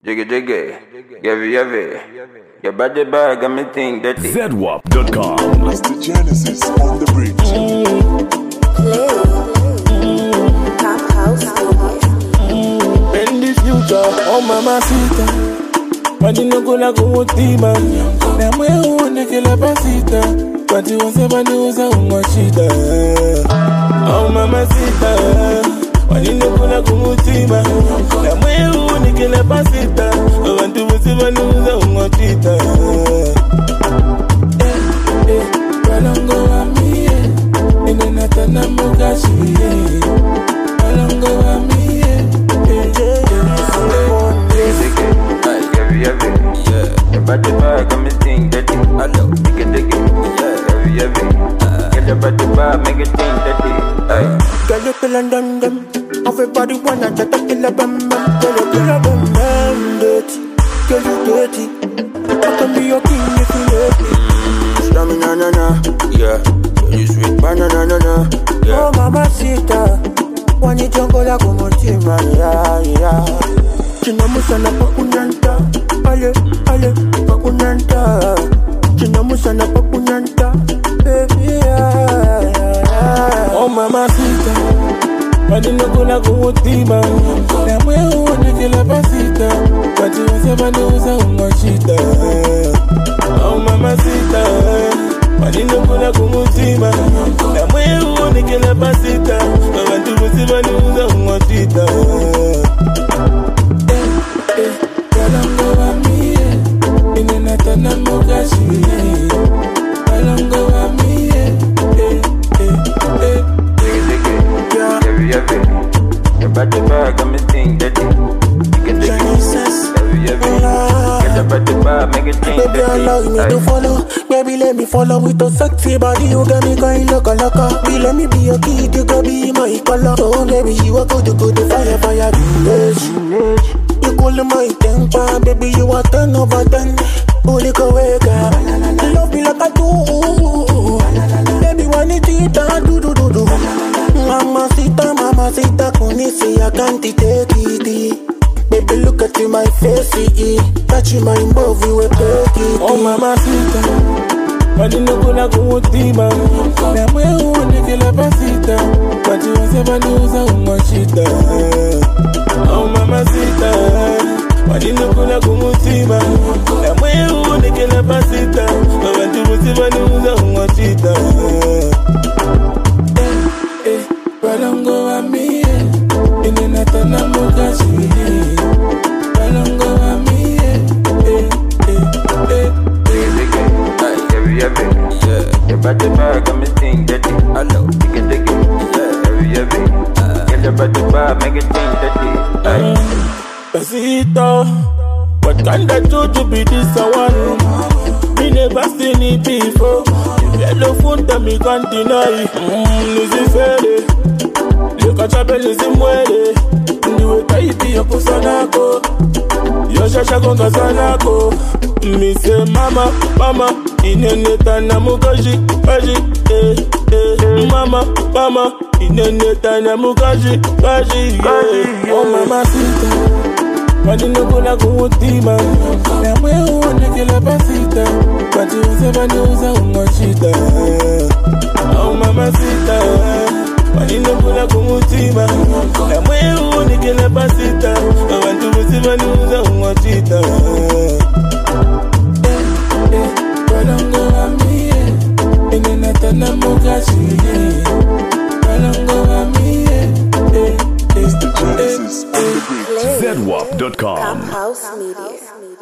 Jiggy jiggy, yabby, your body bag got me think dirty. ZWAP.com. Mr. Genesis on the bridge. Pop house In the future, oh mamacita, madinokula kumutima, na mwe unekela pasita, kwati wasebanuza umwachita. Oh mamacita, madinokula kumutima, na mwe unekela pasita, wantu wasebanuza umwachita. Balongo wa miye, inenatana mugashi, balongo wa miye. Your body bag got me think dirty. I know, dig it, yabby, get your body bag, make it think dirty. Girl, you kill and them. Everybody wanna get a kill a bam bam. Girl, you kill a bam bam, dirty. Girl, you dirty. I can be your king if you let me. Stamina, na na, yeah. You sweet banana, na na, yeah. Oh, mamacita, wanijongola kumutima, yeah. Chinamusana pakunyanta, ale, pakunyanta. Chinamusana pakunyanta, baby, yeah. Oh, mamacita, madinokula kumutima, na mwe unekela pasita, kwati wasebanuza umwachita. Oh, mamacita, madinokula kumutima, na mwe unekela pasita, wantu wasebanuza umwachita. Balongo wa miye, inenatana mugashi. Balongo wa miye, Yabby, your body bag got me think dirty. Genesis. Get your body bag, make it think Baby, allow me to follow. Baby, let me follow with your sexy body. You got me going loca. Baby, let me be your kid. You got be my color. Oh, baby, you are good, fire, village. You cool my temper, baby, you are 10 over 10. Holy Kaweka, love me like I do. Baby, want it, do. Mamacita, kunisi, I can't take it. Baby, look at you, my face, touch my movie, we take it. Oh, mamacita, madinokula kumutima, na mwe unekela pasita, kwati wasebanuza umwachita. Oh, mamacita, madinokula kumutima, na mwe unekela pasita, wantu wasebanuza umwachita. Balongo wa miye, inenatana mugashi. Balongo wa miye, Yabby, your body bag got me think dirty. I know, dig it, yabby, get your body bag, make it think dirty. Besito, what kind of juju be this one? Me never seen it before. If you don't phone to me, can't deny. Lucifer, look at your belly, muere. Niwe taiti ya kusanako, yo shasha konga sanako. Me say mama, ineneta na mukaji, mama, ineneta na mukaji, yeah. Oh mamacita, madinokula kumutima, na mwe unekela pasita, kwati wasebanuza umwachita. Oh mamacita, madinokula kumutima, na mwe unekela pasita, wantu wasebanuza umwachita. Balongo wa miye, inenatana mugashi. Balongo wa miye, Mr. Genesis on the bridge. ZWAP.com. Pop house media.